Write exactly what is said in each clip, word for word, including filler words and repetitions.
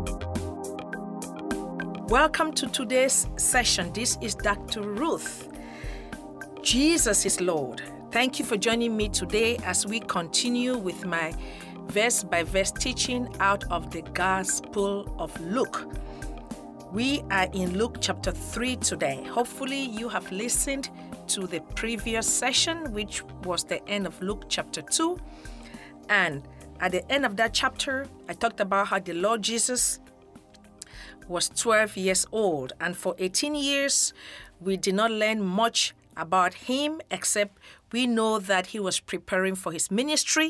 Welcome to today's session. This is Doctor Ruth. Jesus is Lord. Thank you for joining me today as we continue with my verse-by-verse teaching out of the Gospel of Luke. We are in Luke chapter three today. Hopefully you have listened to the previous session, which was the end of Luke chapter two. And at the end of that chapter, I talked about how the Lord Jesus was twelve years old, and for eighteen years we did not learn much about him, except we know that he was preparing for his ministry.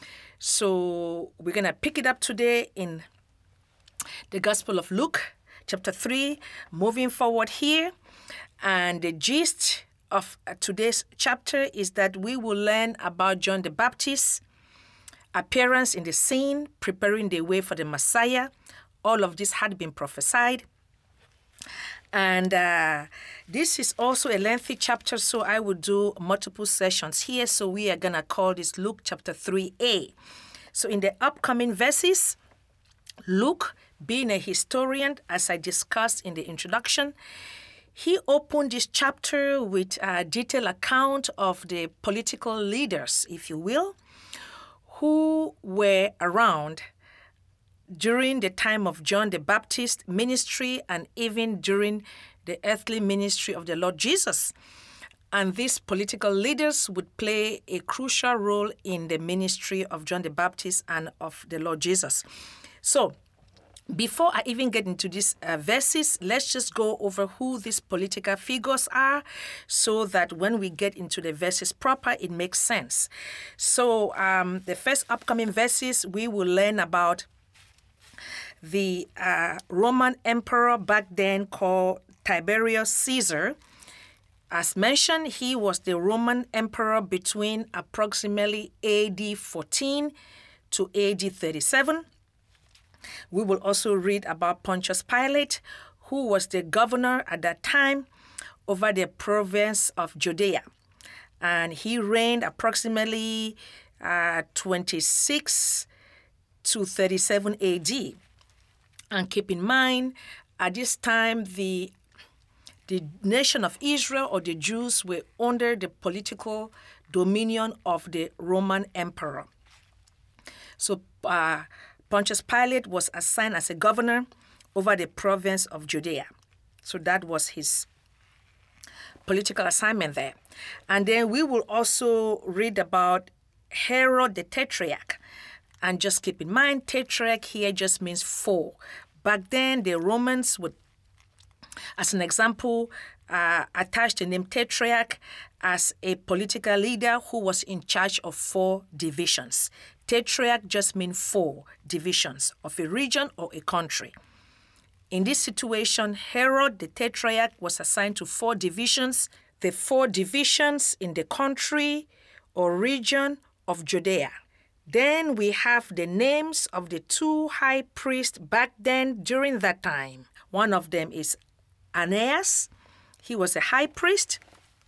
So we're going to pick it up today in the Gospel of Luke chapter three, moving forward here. And the gist of today's chapter is that we will learn about John the Baptist's appearance in the scene, preparing the way for the Messiah. All of this had been prophesied. And uh, this is also a lengthy chapter, so I will do multiple sessions here. So we are going to call this Luke chapter three A. So in the upcoming verses, Luke, being a historian, as I discussed in the introduction, he opened this chapter with a detailed account of the political leaders, if you will, who were around during the time of John the Baptist ministry and even during the earthly ministry of the Lord Jesus. And these political leaders would play a crucial role in the ministry of John the Baptist and of the Lord Jesus. So, before I even get into these uh, verses, let's just go over who these political figures are so that when we get into the verses proper, it makes sense. So, um, the first upcoming verses, we will learn about the uh, Roman emperor back then called Tiberius Caesar. As mentioned, he was the Roman emperor between approximately A D fourteen to A D thirty-seven. We will also read about Pontius Pilate, who was the governor at that time over the province of Judea. And he reigned approximately uh, twenty-six to thirty-seven A D. And keep in mind, at this time, the, the nation of Israel or the Jews were under the political dominion of the Roman emperor. So uh, Pontius Pilate was assigned as a governor over the province of Judea. So that was his political assignment there. And then we will also read about Herod the Tetrarch. And just keep in mind, tetrarch here just means four. Back then, the Romans would, as an example, uh, attach the name tetrarch as a political leader who was in charge of four divisions. Tetrarch just means four divisions of a region or a country. In this situation, Herod the Tetrarch was assigned to four divisions, the four divisions in the country or region of Judea. Then we have the names of the two high priests back then during that time. One of them is Ananias. He was a high priest.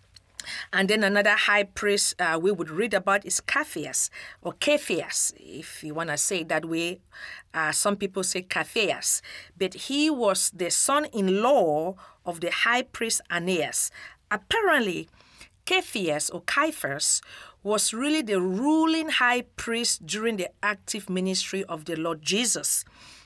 And then another high priest uh, we would read about is Caiaphas, or Caiaphas, if you want to say it that way. Uh, some people say Caiaphas. But he was the son-in-law of the high priest Ananias. Apparently, Caiaphas or Caiaphas was really the ruling high priest during the active ministry of the Lord Jesus.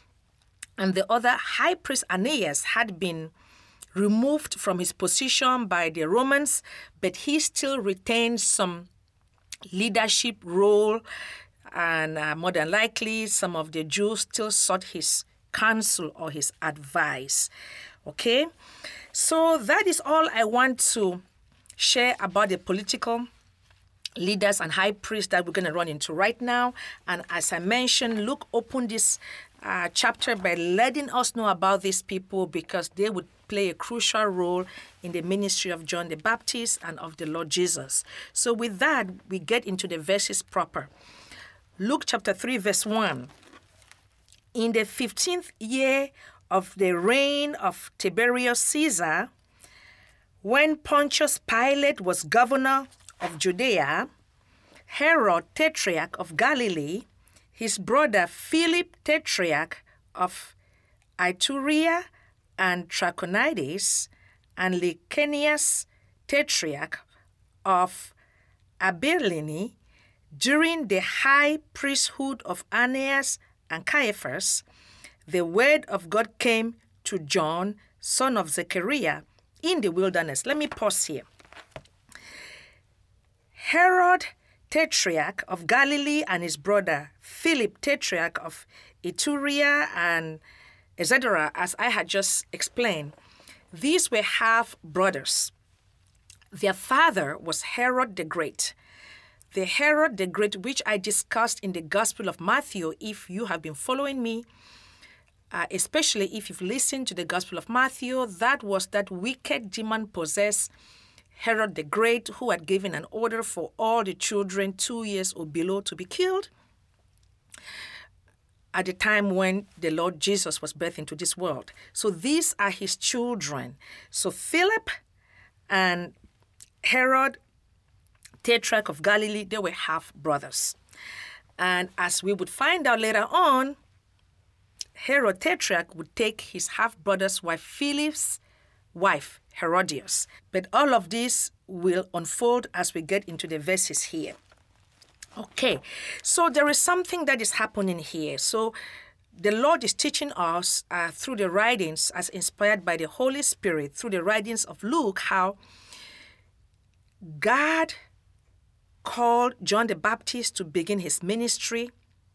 And the other high priest Ananias had been removed from his position by the Romans, but he still retained some leadership role, and uh, more than likely some of the Jews still sought his counsel or his advice. Okay? So that is all I want to share about the political leaders and high priests that we're going to run into right now. And as I mentioned, Luke opened this uh, chapter by letting us know about these people because they would play a crucial role in the ministry of John the Baptist and of the Lord Jesus. So with that, we get into the verses proper. Luke chapter three, verse one. In the fifteenth year of the reign of Tiberius Caesar, when Pontius Pilate was governor of Judea, Herod Tetrarch of Galilee, his brother Philip Tetrarch of Iturea and Trachonitis, and Licanius, tetrarch of Abilene, during the high priesthood of Annas and Caiaphas, the word of God came to John, son of Zechariah, in the wilderness. Let me pause here. Herod, tetrarch of Galilee, and his brother Philip, tetrarch of Iturea and et cetera, as I had just explained, these were half brothers. Their father was Herod the Great. The Herod the Great, which I discussed in the Gospel of Matthew, if you have been following me, uh, especially if you've listened to the Gospel of Matthew, that was that wicked demon-possessed Herod the Great, who had given an order for all the children two years or below to be killed at the time when the Lord Jesus was birthed into this world. So these are his children. So Philip and Herod, tetrarch of Galilee, they were half brothers. And as we would find out later on, Herod tetrarch would take his half brother's wife, Philip's wife, Herodias. But all of this will unfold as we get into the verses here. Okay, so there is something that is happening here. So the Lord is teaching us uh, through the writings as inspired by the Holy Spirit, through the writings of Luke, how God called John the Baptist to begin his ministry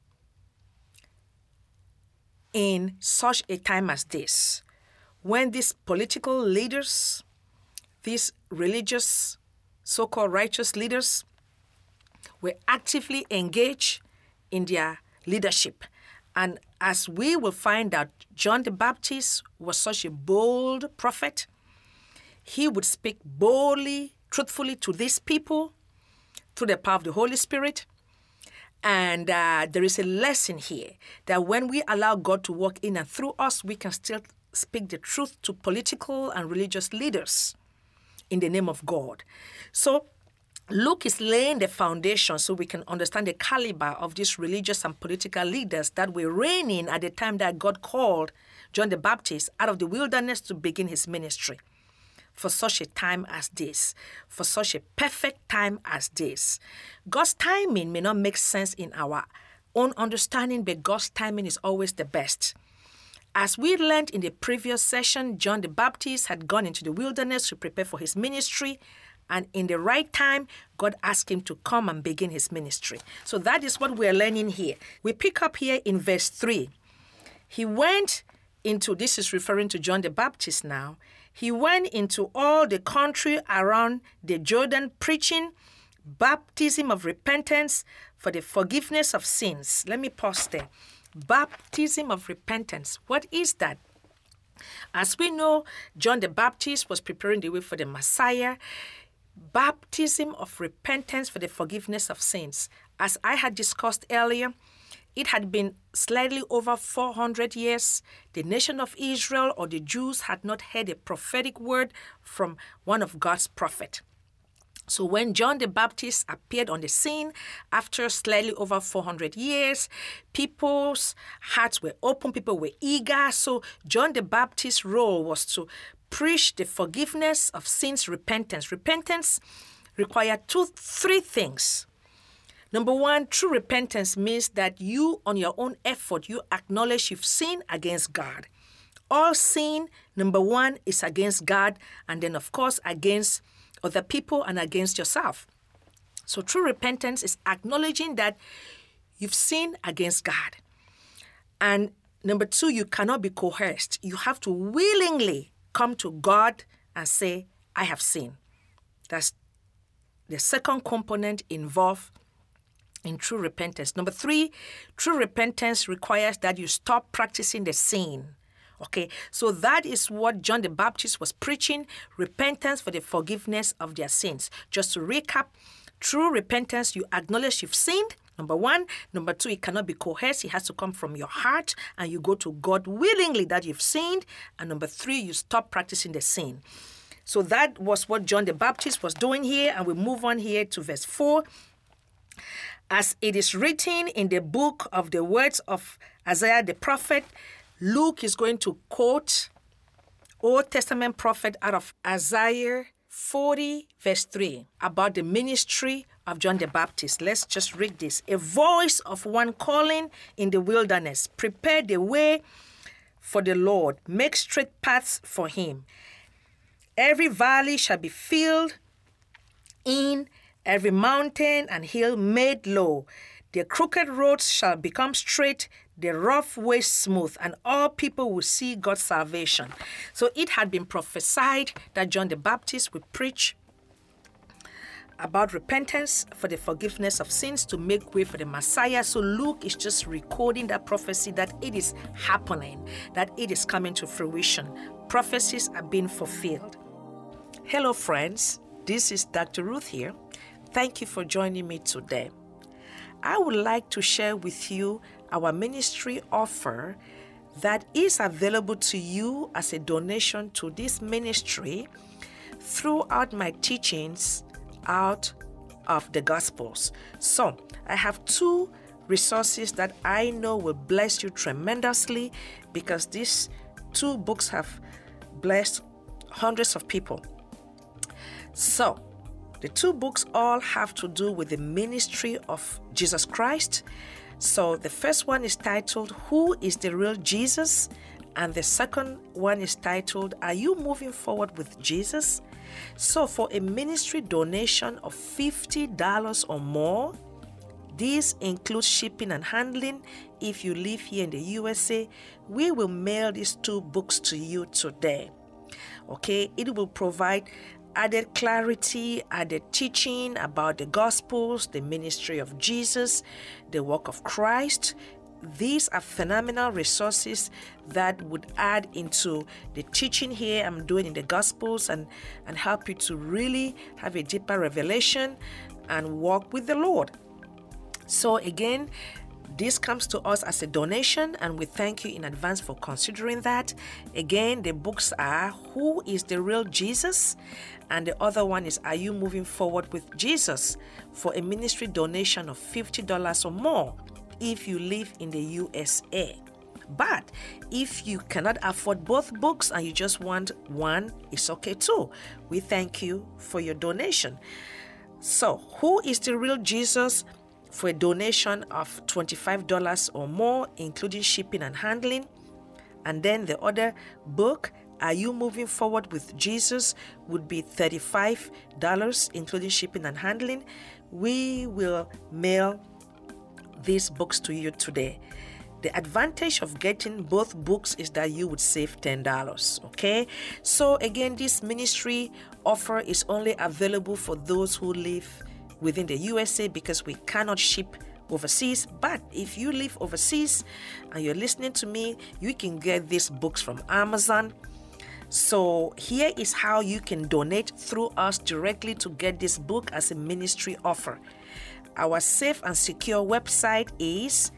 in such a time as this, when these political leaders, these religious, so-called righteous leaders, were actively engaged in their leadership. And as we will find out, John the Baptist was such a bold prophet. He would speak boldly, truthfully to these people through the power of the Holy Spirit. And uh, there is a lesson here that when we allow God to work in and through us, we can still speak the truth to political and religious leaders in the name of God. So Luke is laying the foundation so we can understand the caliber of these religious and political leaders that were reigning at the time that God called John the Baptist out of the wilderness to begin his ministry. For such a time as this, for such a perfect time as this. God's timing may not make sense in our own understanding, but God's timing is always the best. As we learned in the previous session, John the Baptist had gone into the wilderness to prepare for his ministry, and in the right time, God asked him to come and begin his ministry. So that is what we're learning here. We pick up here in verse three. He went into, this is referring to John the Baptist now, he went into all the country around the Jordan preaching baptism of repentance for the forgiveness of sins. Let me pause there. Baptism of repentance. What is that? As we know, John the Baptist was preparing the way for the Messiah. Baptism of repentance for the forgiveness of sins. As I had discussed earlier, it had been slightly over four hundred years. The nation of Israel or the Jews had not heard a prophetic word from one of God's prophets. So when John the Baptist appeared on the scene after slightly over four hundred years, people's hearts were open, people were eager. So John the Baptist's role was to preach the forgiveness of sins, repentance. Repentance required two, three things. Number one, true repentance means that you, on your own effort, you acknowledge you've sinned against God. All sin, number one, is against God, and then, of course, against other people and against yourself. So true repentance is acknowledging that you've sinned against God. And number two, you cannot be coerced. You have to willingly come to God and say, I have sinned. That's the second component involved in true repentance. Number three, true repentance requires that you stop practicing the sin. Okay, so that is what John the Baptist was preaching, repentance for the forgiveness of their sins. Just to recap, true repentance, you acknowledge you've sinned, number one. Number two, it cannot be coerced. It has to come from your heart, and you go to God willingly that you've sinned. And number three, you stop practicing the sin. So that was what John the Baptist was doing here, and we move on here to verse four. As it is written in the book of the words of Isaiah the prophet, Luke is going to quote Old Testament prophet out of Isaiah forty, verse three, about the ministry of John the Baptist. Let's just read this. A voice of one calling in the wilderness, prepare the way for the Lord, make straight paths for him. Every valley shall be filled in, every mountain and hill made low. The crooked roads shall become straight, the rough ways smooth, and all people will see God's salvation. So it had been prophesied that John the Baptist would preach about repentance for the forgiveness of sins to make way for the Messiah. So Luke is just recording that prophecy, that it is happening, that it is coming to fruition. Prophecies are being fulfilled. Hello, friends. This is Doctor Ruth here. Thank you for joining me today. I would like to share with you our ministry offer that is available to you as a donation to this ministry throughout my teachings out of the Gospels. So I have two resources that I know will bless you tremendously, because these two books have blessed hundreds of people. So the two books all have to do with the ministry of Jesus Christ. So the first one is titled, Who is the Real Jesus? And the second one is titled, Are You Moving Forward with Jesus? So for a ministry donation of fifty dollars or more, this includes shipping and handling. If you live here in the U S A, we will mail these two books to you today. Okay, it will provide added clarity, added teaching about the Gospels, the ministry of Jesus, the work of Christ. These are phenomenal resources that would add into the teaching here I'm doing in the Gospels and, and help you to really have a deeper revelation and walk with the Lord. So again, this comes to us as a donation, and we thank you in advance for considering that. Again, the books are Who is the Real Jesus? And the other one is Are You Moving Forward with Jesus? For a ministry donation of fifty dollars or more if you live in the U S A. But if you cannot afford both books and you just want one, it's okay too. We thank you for your donation. So, Who is the Real Jesus? For a donation of twenty-five dollars or more, including shipping and handling. And then the other book, Are You Moving Forward with Jesus? Would be thirty-five dollars, including shipping and handling. We will mail these books to you today. The advantage of getting both books is that you would save ten dollars, okay? So again, this ministry offer is only available for those who live within the U S A, because we cannot ship overseas. But if you live overseas and you're listening to me, you can get these books from Amazon. So here is how you can donate through us directly to get this book as a ministry offer. Our safe and secure website is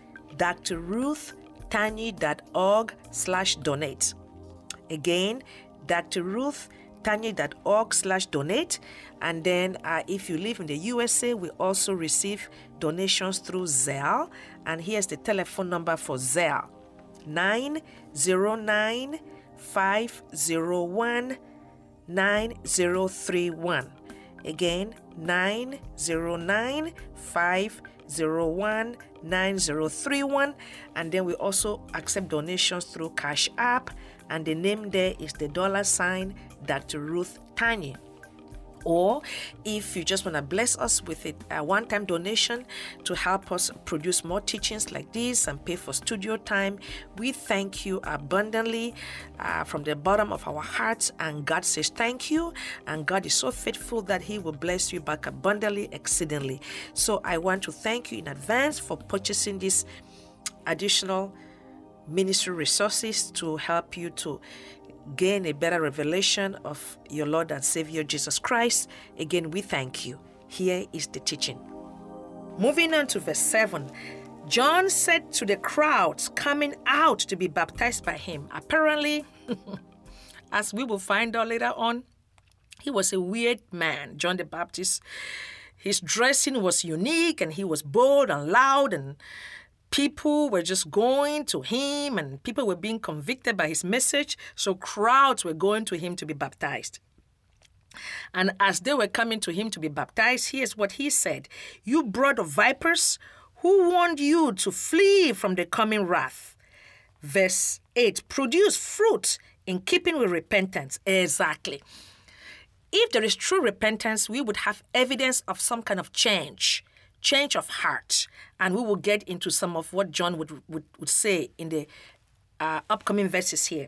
drruthtanyi.org slash donate. Again, drruthtanyi.org slash donate. And then uh, if you live in the U S A, we also receive donations through Zelle. And here's the telephone number for Zelle: nine zero nine, five zero one, nine zero three one. Again, nine zero nine, five zero one, nine zero three one. And then we also accept donations through Cash App, and the name there is the dollar sign Doctor Ruth Tanyi. Or if you just want to bless us with a, a one-time donation to help us produce more teachings like this and pay for studio time, we thank you abundantly uh, from the bottom of our hearts. And God says thank you. And God is so faithful that He will bless you back abundantly, exceedingly. So I want to thank you in advance for purchasing these additional ministry resources to help you to gain a better revelation of your Lord and Savior Jesus Christ. Again, we thank you. Here is the teaching. Moving on to verse seven. John said to the crowds coming out to be baptized by him. Apparently, as we will find out later on, he was a weird man, John the Baptist. His dressing was unique, and he was bold and loud, and people were just going to him and people were being convicted by his message. So crowds were going to him to be baptized. And as they were coming to him to be baptized, here's what he said. You brood of vipers, who warned you to flee from the coming wrath? Verse eight, produce fruit in keeping with repentance. Exactly. If there is true repentance, we would have evidence of some kind of change, change of heart. And we will get into some of what John would, would, would say in the uh, upcoming verses here.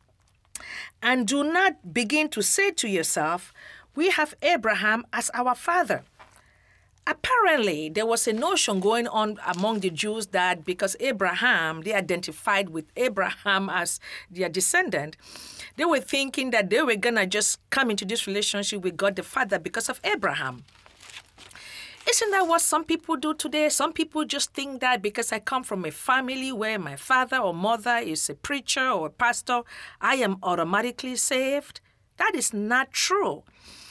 And do not begin to say to yourself, we have Abraham as our father. Apparently, there was a notion going on among the Jews that because Abraham, they identified with Abraham as their descendant, they were thinking that they were going to just come into this relationship with God the Father because of Abraham. Isn't that what some people do today? Some people just think that because I come from a family where my father or mother is a preacher or a pastor, I am automatically saved. That is not true.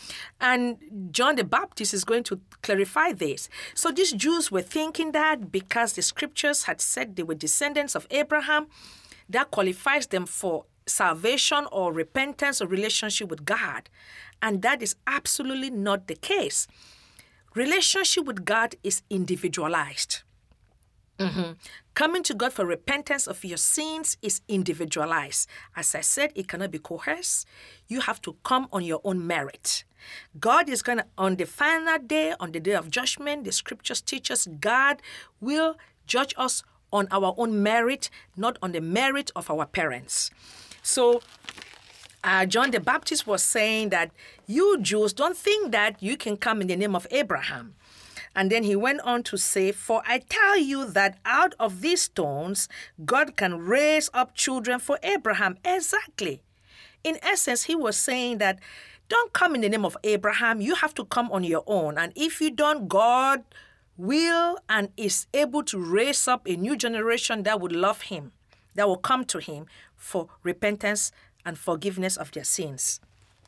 And John the Baptist is going to clarify this. So these Jews were thinking that because the scriptures had said they were descendants of Abraham, that qualifies them for salvation or repentance or relationship with God. And that is absolutely not the case. Relationship with God is individualized. Mm-hmm. Coming to God for repentance of your sins is individualized. As I said, it cannot be coerced. You have to come on your own merit. God is going to, on the final day, on the day of judgment, the scriptures teach us God will judge us on our own merit, not on the merit of our parents. So, Uh, John the Baptist was saying that you Jews don't think that you can come in the name of Abraham. And then he went on to say, for I tell you that out of these stones, God can raise up children for Abraham. Exactly. In essence, he was saying that don't come in the name of Abraham. You have to come on your own. And if you don't, God will and is able to raise up a new generation that would love him, that will come to him for repentance and forgiveness of their sins.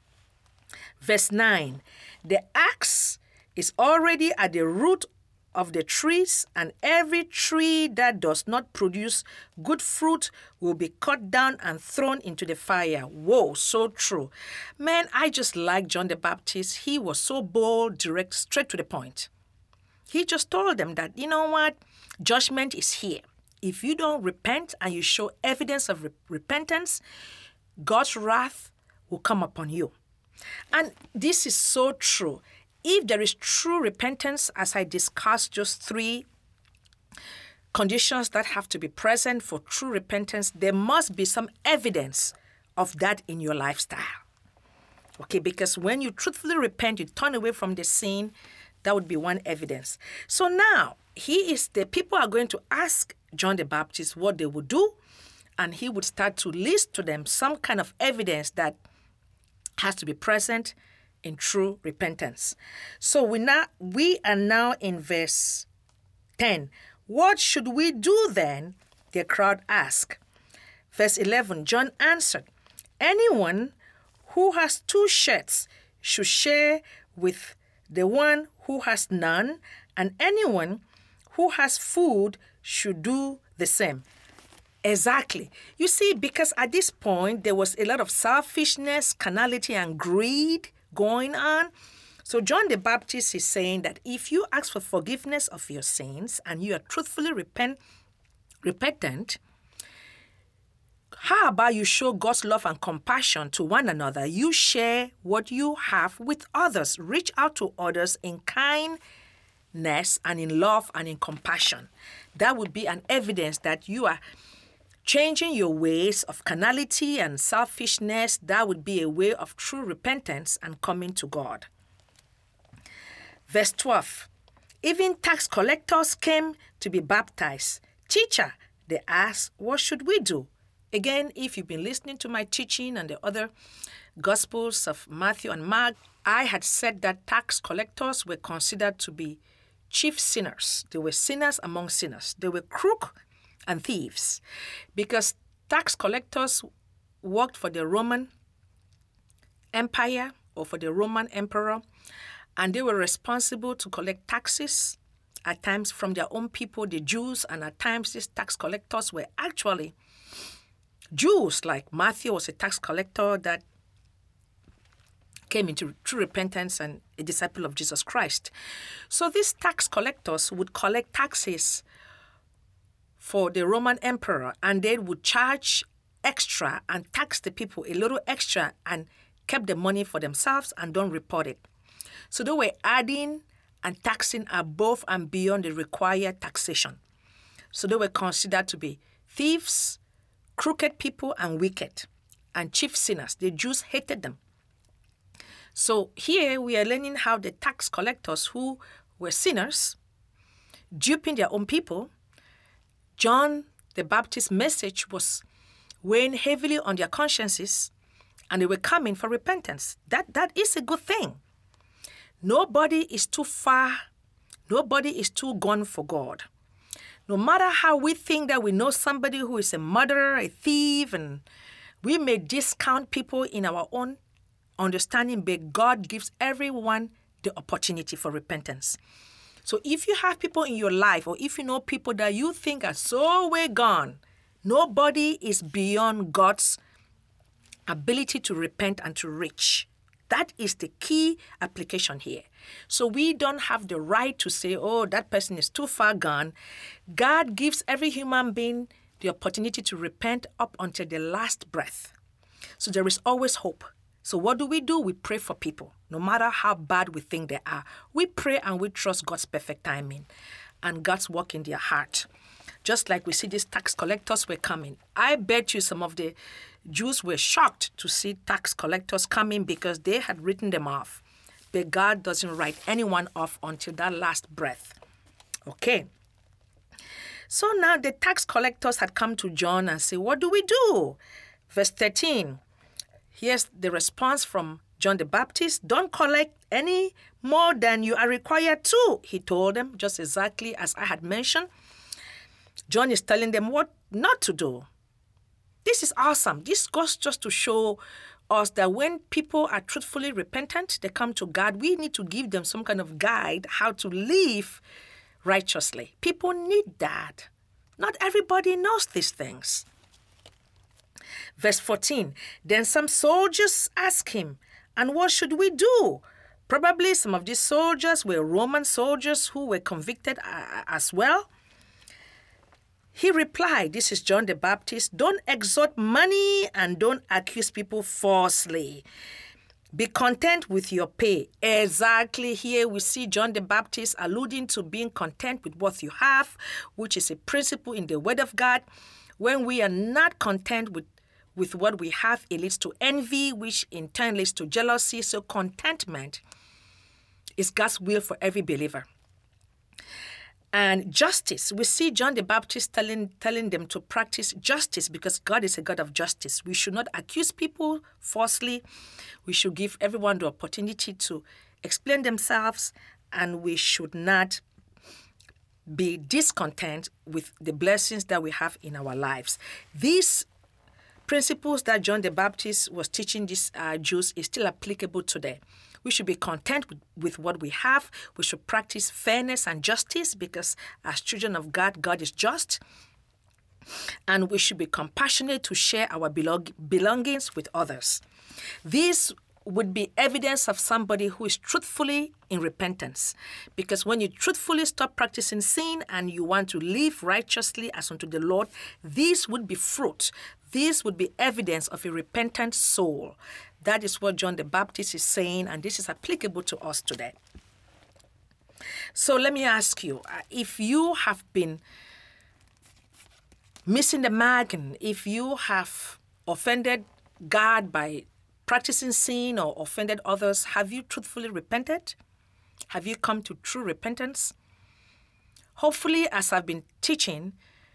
Verse nine, the axe is already at the root of the trees, and every tree that does not produce good fruit will be cut down and thrown into the fire. Whoa, so true. Man, I just like John the Baptist. He was so bold, direct, straight to the point. He just told them that, you know what, judgment is here. If you don't repent and you show evidence of re- repentance, God's wrath will come upon you. And this is so true. If there is true repentance, as I discussed just three conditions that have to be present for true repentance, there must be some evidence of that in your lifestyle. Okay, because when you truthfully repent, you turn away from the sin, that would be one evidence. So now, he is the people are going to ask John the Baptist what they would do, and he would start to list to them some kind of evidence that has to be present in true repentance. So we now we are now in verse ten. What should we do then? The crowd asked. Verse eleven, John answered, anyone who has two shirts should share with the one who has none, and anyone who has food should do the same. Exactly. You see, because at this point, there was a lot of selfishness, carnality, and greed going on. So John the Baptist is saying that if you ask for forgiveness of your sins and you are truthfully repent, repentant, how about you show God's love and compassion to one another? You share what you have with others. Reach out to others in kindness and in love and in compassion. That would be an evidence that you are changing your ways of carnality and selfishness. That would be a way of true repentance and coming to God. Verse twelve, even tax collectors came to be baptized. Teacher, they asked, what should we do? Again, if you've been listening to my teaching and the other Gospels of Matthew and Mark, I had said that tax collectors were considered to be chief sinners. They were sinners among sinners. They were crook and thieves, because tax collectors worked for the Roman Empire or for the Roman emperor, and they were responsible to collect taxes at times from their own people, the Jews, and at times these tax collectors were actually Jews, like Matthew was a tax collector that came into true repentance and a disciple of Jesus Christ. So these tax collectors would collect taxes for the Roman emperor, and they would charge extra and tax the people a little extra and kept the money for themselves and don't report it. So they were adding and taxing above and beyond the required taxation. So they were considered to be thieves, crooked people, and wicked, and chief sinners. The Jews hated them. So here we are learning how the tax collectors, who were sinners, duping their own people, John the Baptist's message was weighing heavily on their consciences, and they were coming for repentance. That that is a good thing. Nobody is too far. Nobody is too gone for God. No matter how we think that we know somebody who is a murderer, a thief, and we may discount people in our own understanding, but God gives everyone the opportunity for repentance. So if you have people in your life, or if you know people that you think are so way gone, nobody is beyond God's ability to repent and to reach. That is the key application here. So we don't have the right to say, oh, that person is too far gone. God gives every human being the opportunity to repent up until the last breath. So there is always hope. So what do we do? We pray for people, no matter how bad we think they are. We pray and we trust God's perfect timing and God's work in their heart. Just like we see these tax collectors were coming. I bet you some of the Jews were shocked to see tax collectors coming because they had written them off. But God doesn't write anyone off until that last breath. Okay. So now the tax collectors had come to John and say, what do we do? Verse thirteen. Here's the response from John the Baptist. Don't collect any more than you are required to, he told them, just exactly as I had mentioned. John is telling them what not to do. This is awesome. This goes just to show us that when people are truthfully repentant, they come to God, we need to give them some kind of guide how to live righteously. People need that. Not everybody knows these things. Verse fourteen, then some soldiers asked him, and what should we do? Probably some of these soldiers were Roman soldiers who were convicted as well. He replied, this is John the Baptist, don't extort money and don't accuse people falsely. Be content with your pay. Exactly here we see John the Baptist alluding to being content with what you have, which is a principle in the Word of God. When we are not content with, with what we have, it leads to envy, which in turn leads to jealousy. So contentment is God's will for every believer. And justice, we see John the Baptist telling, telling them to practice justice because God is a God of justice. We should not accuse people falsely. We should give everyone the opportunity to explain themselves, and we should not be discontent with the blessings that we have in our lives. These principles that John the Baptist was teaching these uh, Jews is still applicable today. We should be content with, with what we have. We should practice fairness and justice because as children of God, God is just. And we should be compassionate to share our belong- belongings with others. This would be evidence of somebody who is truthfully in repentance. Because when you truthfully stop practicing sin and you want to live righteously as unto the Lord, this would be fruit. This would be evidence of a repentant soul. That is what John the Baptist is saying, and this is applicable to us today. So let me ask you, if you have been missing the mark, and if you have offended God by practicing sin or offended others, have you truthfully repented? Have you come to true repentance? Hopefully, as I've been teaching,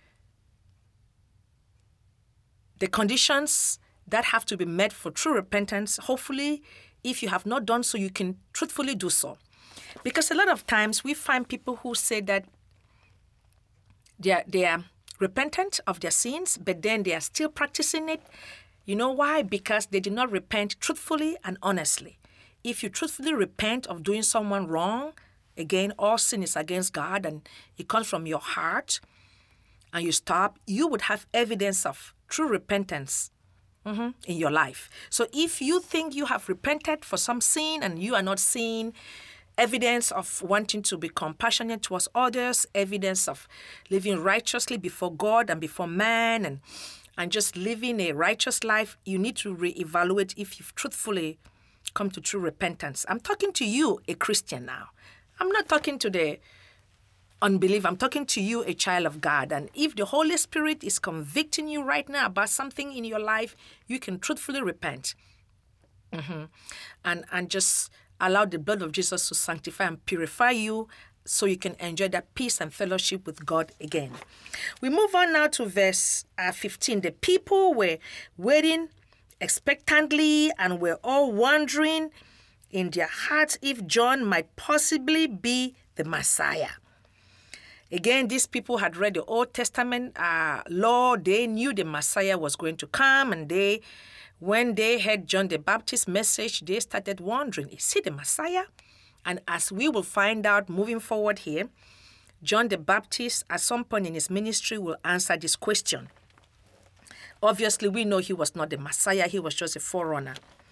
the conditions that have to be met for true repentance, hopefully, if you have not done so, you can truthfully do so. Because a lot of times we find people who say that they are, they are repentant of their sins, but then they are still practicing it. You know why? Because they did not repent truthfully and honestly. If you truthfully repent of doing someone wrong, again, all sin is against God and it comes from your heart, and you stop, you would have evidence of true repentance mm-hmm, in your life. So if you think you have repented for some sin and you are not seeing evidence of wanting to be compassionate towards others, evidence of living righteously before God and before man, and, and just living a righteous life, you need to reevaluate if you've truthfully come to true repentance. I'm talking to you, a Christian now. I'm not talking to the unbeliever. I'm talking to you, a child of God. And if the Holy Spirit is convicting you right now about something in your life, you can truthfully repent. Mm-hmm. And, and just allow the blood of Jesus to sanctify and purify you so you can enjoy that peace and fellowship with God again. We move on now to verse uh, fifteen. The people were waiting expectantly and were all wondering in their hearts if John might possibly be the Messiah. Again, these people had read the Old Testament uh, law. They knew the Messiah was going to come, and they when they heard John the Baptist's message, they started wondering, is he the Messiah? And as we will find out moving forward here, John the Baptist, at some point in his ministry, will answer this question. Obviously, we know he was not the Messiah. He was just a forerunner.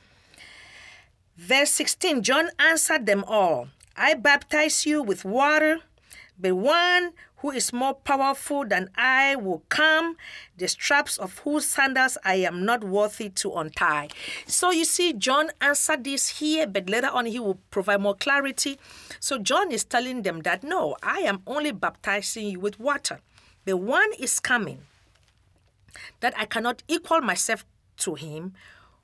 Verse sixteen, John answered them all, I baptize you with water, but one who is more powerful than I will come, the straps of whose sandals I am not worthy to untie. So you see, John answered this here, but later on he will provide more clarity. So John is telling them that, no, I am only baptizing you with water. The one is coming, that I cannot equal myself to him.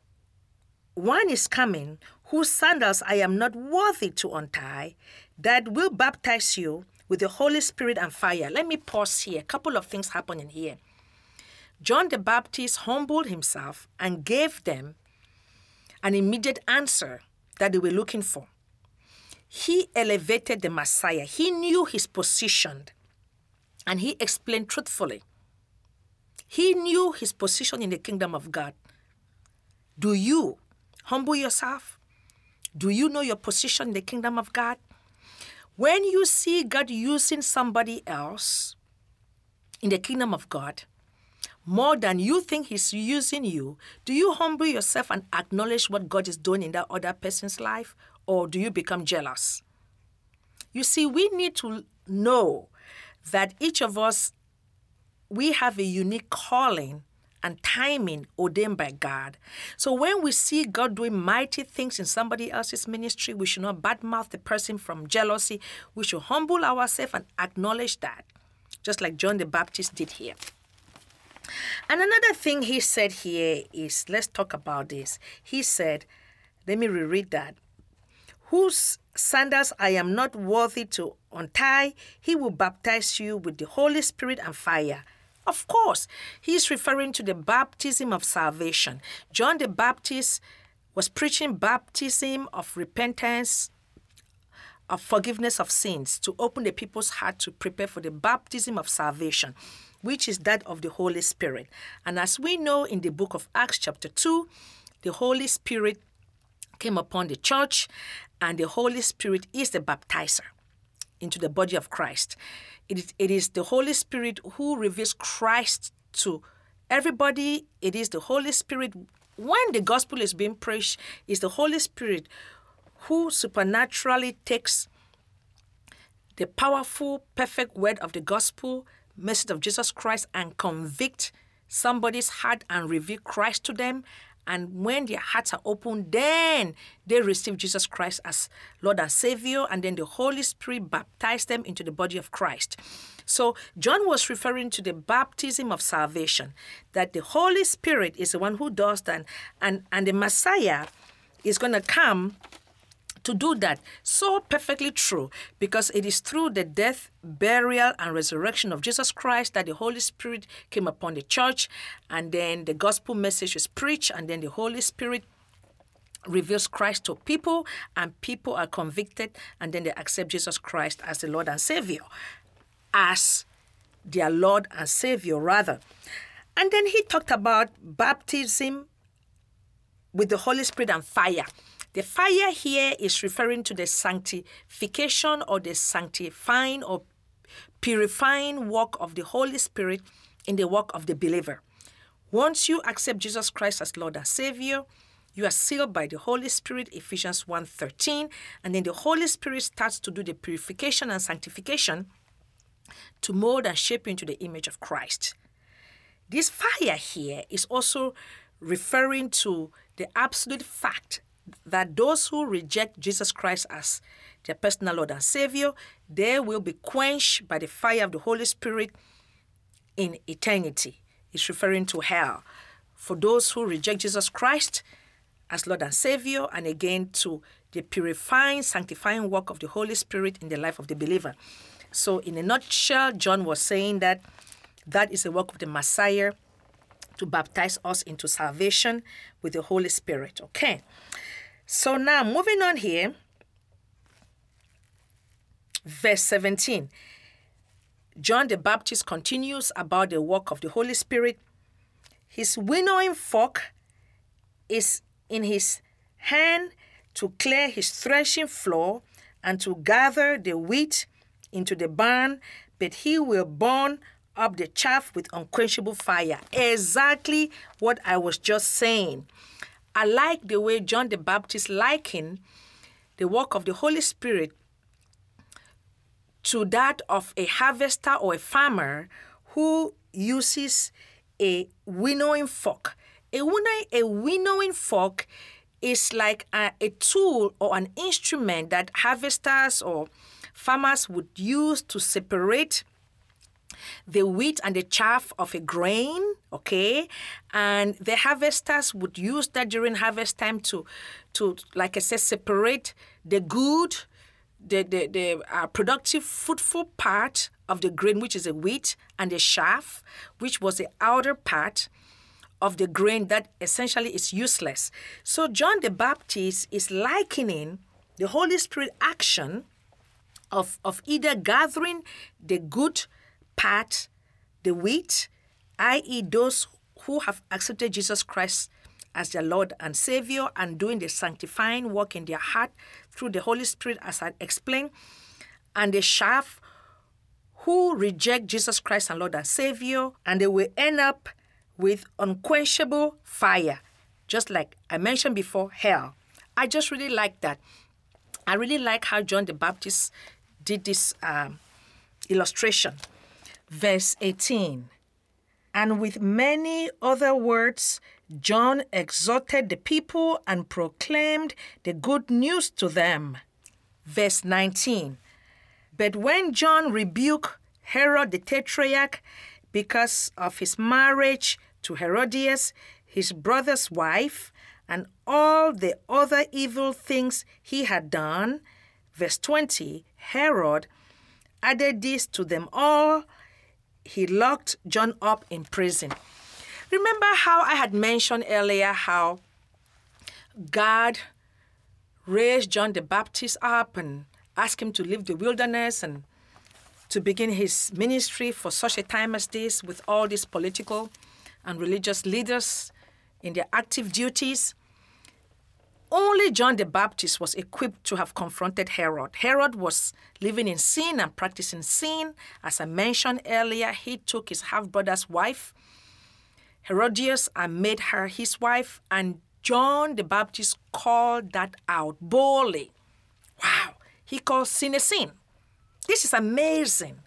One is coming, whose sandals I am not worthy to untie, that will baptize you with the Holy Spirit and fire. Let me pause here. A couple of things happening here. John the Baptist humbled himself and gave them an immediate answer that they were looking for. He elevated the Messiah. He knew his position, and he explained truthfully. He knew his position in the kingdom of God. Do you humble yourself? Do you know your position in the kingdom of God? When you see God using somebody else in the kingdom of God more than you think he's using you, do you humble yourself and acknowledge what God is doing in that other person's life, or do you become jealous? You see, we need to know that each of us, we have a unique calling and timing ordained by God. So when we see God doing mighty things in somebody else's ministry, we should not badmouth the person from jealousy. We should humble ourselves and acknowledge that, just like John the Baptist did here. And another thing he said here is, let's talk about this. He said, let me reread that. Whose sandals I am not worthy to untie, he will baptize you with the Holy Spirit and fire. Of course, he's referring to the baptism of salvation. John the Baptist was preaching baptism of repentance, of forgiveness of sins, to open the people's heart to prepare for the baptism of salvation, which is that of the Holy Spirit. And as we know in the book of Acts chapter two, the Holy Spirit came upon the church, and the Holy Spirit is the baptizer into the body of Christ. It is, it is the Holy Spirit who reveals Christ to everybody. It is the Holy Spirit, when the gospel is being preached, it's the Holy Spirit who supernaturally takes the powerful, perfect word of the gospel, message of Jesus Christ, and convict somebody's heart and reveal Christ to them. And when their hearts are open, then they receive Jesus Christ as Lord and Savior, and then the Holy Spirit baptizes them into the body of Christ. So John was referring to the baptism of salvation, that the Holy Spirit is the one who does that, and, and the Messiah is going to come to do that. So perfectly true, because it is through the death, burial, and resurrection of Jesus Christ that the Holy Spirit came upon the church, and then the gospel message is preached, and then the Holy Spirit reveals Christ to people, and people are convicted, and then they accept Jesus Christ as the Lord and Savior, as their Lord and Savior, rather. And then he talked about baptism with the Holy Spirit and fire. The fire here is referring to the sanctification or the sanctifying or purifying work of the Holy Spirit in the work of the believer. Once you accept Jesus Christ as Lord and Savior, you are sealed by the Holy Spirit, Ephesians one thirteen, and then the Holy Spirit starts to do the purification and sanctification to mold and shape you into the image of Christ. This fire here is also referring to the absolute fact that those who reject Jesus Christ as their personal Lord and Savior, they will be quenched by the fire of the Holy Spirit in eternity. It's referring to hell. For those who reject Jesus Christ as Lord and Savior, and again to the purifying, sanctifying work of the Holy Spirit in the life of the believer. So in a nutshell, John was saying that that is the work of the Messiah to baptize us into salvation with the Holy Spirit. Okay. So now moving on here, verse seventeen. John the Baptist continues about the work of the Holy Spirit. His winnowing fork is in his hand to clear his threshing floor and to gather the wheat into the barn, but he will burn up the chaff with unquenchable fire. Exactly what I was just saying. I like the way John the Baptist likened the work of the Holy Spirit to that of a harvester or a farmer who uses a winnowing fork. A winnowing, a winnowing fork is like a, a tool or an instrument that harvesters or farmers would use to separate the wheat and the chaff of a grain, okay? And the harvesters would use that during harvest time to, to like I said, separate the good, the, the, the uh, productive, fruitful part of the grain, which is the wheat, and the chaff, which was the outer part of the grain that essentially is useless. So John the Baptist is likening the Holy Spirit action of, of either gathering the good part, the wheat, that is those who have accepted Jesus Christ as their Lord and Savior and doing the sanctifying work in their heart through the Holy Spirit, as I explained, and the chaff who reject Jesus Christ and Lord and Savior, and they will end up with unquenchable fire, just like I mentioned before, hell. I just really like that. I really like how John the Baptist did this um, illustration. Verse eighteen, and with many other words, John exhorted the people and proclaimed the good news to them. Verse nineteen, but when John rebuked Herod the Tetrarch because of his marriage to Herodias, his brother's wife, and all the other evil things he had done, verse twenty, Herod added this to them all. He locked John up in prison. Remember how I had mentioned earlier how God raised John the Baptist up and asked him to leave the wilderness and to begin his ministry for such a time as this with all these political and religious leaders in their active duties? Only John the Baptist was equipped to have confronted Herod. Herod was living in sin and practicing sin. As I mentioned earlier, he took his half-brother's wife, Herodias, and made her his wife, and John the Baptist called that out boldly. Wow, he called sin a sin. This is amazing.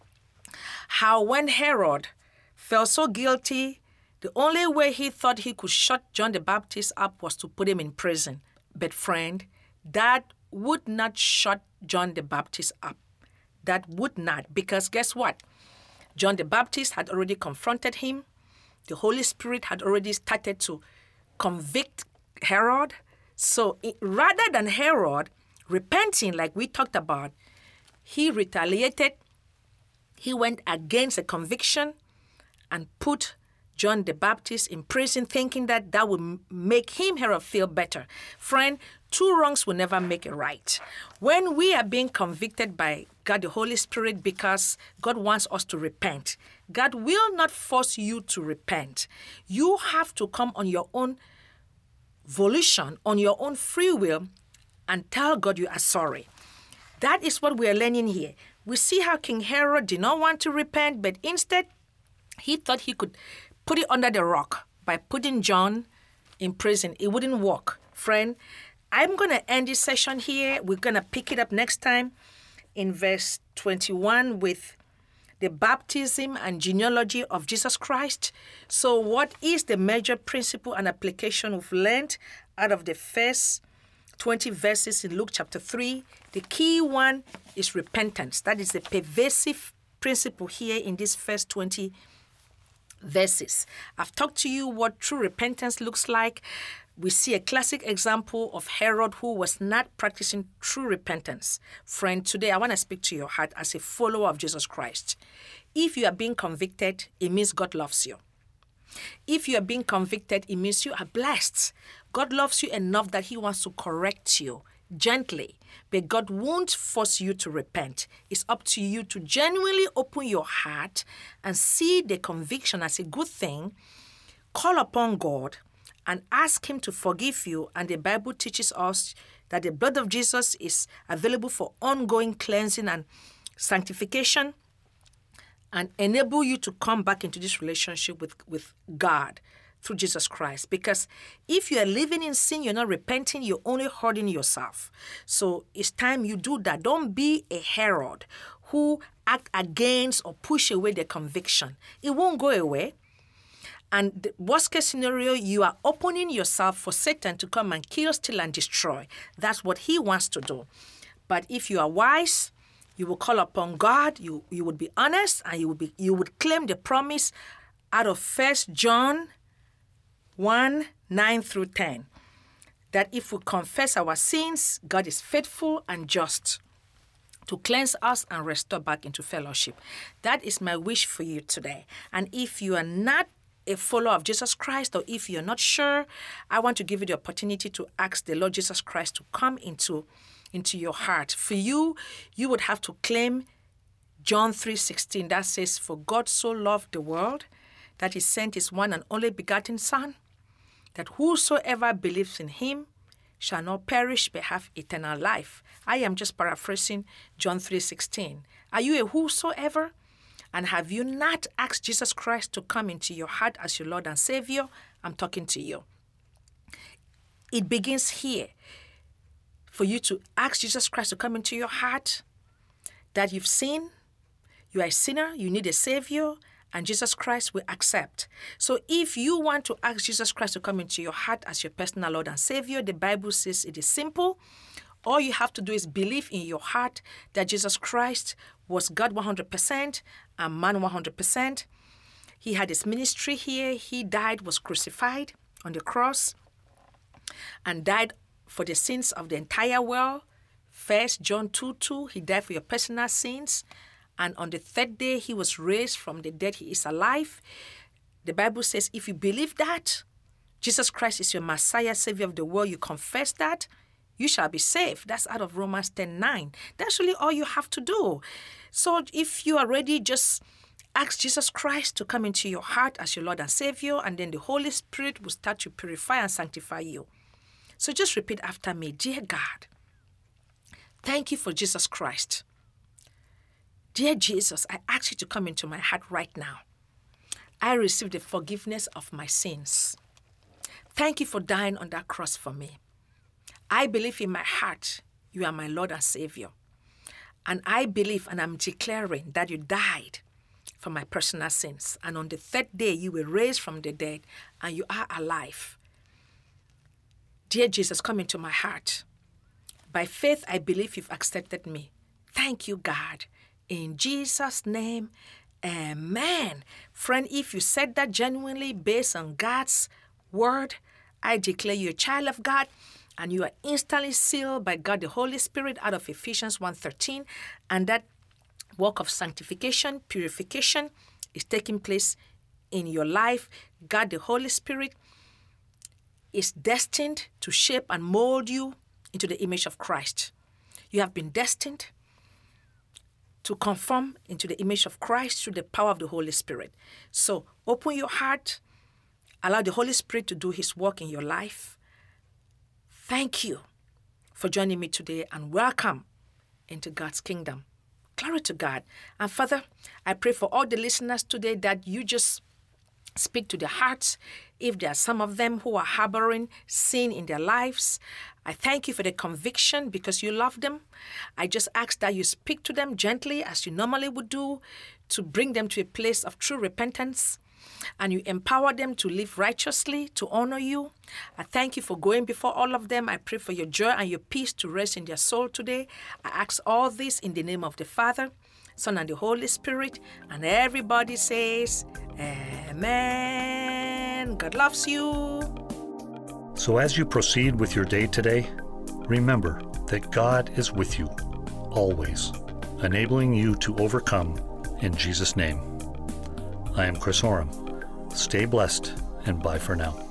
How when Herod felt so guilty, the only way he thought he could shut John the Baptist up was to put him in prison. But friend, that would not shut John the Baptist up. That would not, because guess what? John the Baptist had already confronted him. The Holy Spirit had already started to convict Herod. So it, rather than Herod repenting like we talked about, he retaliated. He went against the conviction and put John the Baptist in prison, thinking that that would make him, Herod, feel better. Friend, two wrongs will never make a right. When we are being convicted by God the Holy Spirit because God wants us to repent, God will not force you to repent. You have to come on your own volition, on your own free will, and tell God you are sorry. That is what we are learning here. We see how King Herod did not want to repent, but instead he thought he could put it under the rock by putting John in prison. It wouldn't work. Friend, I'm going to end this session here. We're going to pick it up next time in verse twenty-one with the baptism and genealogy of Jesus Christ. So what is the major principle and application we've learned out of the first twenty verses in Luke chapter three? The key one is repentance. That is the pervasive principle here in these first twenty verses. I've talked to you what true repentance looks like. We see a classic example of Herod, who was not practicing true repentance. Friend, today I want to speak to your heart as a follower of Jesus Christ. If you are being convicted, it means God loves you. If you are being convicted, it means you are blessed. God loves you enough that he wants to correct you gently, but God won't force you to repent. It's up to you to genuinely open your heart and see the conviction as a good thing, call upon God, and ask him to forgive you. And the Bible teaches us that the blood of Jesus is available for ongoing cleansing and sanctification and enable you to come back into this relationship with, with God through Jesus Christ. Because if you are living in sin, you're not repenting, you're only hurting yourself. So it's time you do that. Don't be a Herod who act against or push away the conviction. It won't go away. And the worst case scenario, you are opening yourself for Satan to come and kill, steal, and destroy. That's what he wants to do. But if you are wise, you will call upon God, you, you would be honest, and you would be you would claim the promise out of First John one, nine through ten. That if we confess our sins, God is faithful and just to cleanse us and restore back into fellowship. That is my wish for you today. And if you are not a follower of Jesus Christ, or if you're not sure, I want to give you the opportunity to ask the Lord Jesus Christ to come into, into your heart. For you, you would have to claim John three sixteen that says, "For God so loved the world that he sent his one and only begotten Son, that whosoever believes in him shall not perish but have eternal life." I am just paraphrasing John three sixteen. Are you a whosoever? And have you not asked Jesus Christ to come into your heart as your Lord and Savior? I'm talking to you. It begins here for you to ask Jesus Christ to come into your heart, that you've sinned, you are a sinner, you need a Savior, and Jesus Christ will accept. So if you want to ask Jesus Christ to come into your heart as your personal Lord and Savior, the Bible says it is simple. All you have to do is believe in your heart that Jesus Christ was God one hundred percent and man one hundred percent. He had his ministry here. He died, was crucified on the cross, and died for the sins of the entire world. First John two two, he died for your personal sins. And on the third day, he was raised from the dead. He is alive. The Bible says if you believe that Jesus Christ is your Messiah, Savior of the world, you confess that, you shall be saved. That's out of Romans ten nine. That's really all you have to do. So if you are ready, just ask Jesus Christ to come into your heart as your Lord and Savior, and then the Holy Spirit will start to purify and sanctify you. So just repeat after me. Dear God, thank you for Jesus Christ. Dear Jesus, I ask you to come into my heart right now. I receive the forgiveness of my sins. Thank you for dying on that cross for me. I believe in my heart you are my Lord and Savior. And I believe and I'm declaring that you died for my personal sins. And on the third day, you were raised from the dead and you are alive. Dear Jesus, come into my heart. By faith, I believe you've accepted me. Thank you, God. In Jesus' name, amen. Friend, if you said that genuinely based on God's word, I declare you a child of God, and you are instantly sealed by God the Holy Spirit out of Ephesians one thirteen, and that work of sanctification, purification is taking place in your life. God the Holy Spirit is destined to shape and mold you into the image of Christ. You have been destined to conform into the image of Christ through the power of the Holy Spirit. So open your heart, allow the Holy Spirit to do his work in your life, Thank you for joining me today, and welcome into God's kingdom. Glory to God. And Father, I pray for all the listeners today that you just speak to their hearts. If there are some of them who are harboring sin in their lives, I thank you for the conviction because you love them. I just ask that you speak to them gently as you normally would do to bring them to a place of true repentance, and you empower them to live righteously, to honor you. I thank you for going before all of them. I pray for your joy and your peace to rest in their soul today. I ask all this in the name of the Father, Son, and the Holy Spirit. And everybody says, Amen. God loves you. So as you proceed with your day today, remember that God is with you, always, enabling you to overcome in Jesus' name. I am Chris Oram. Stay blessed, and bye for now.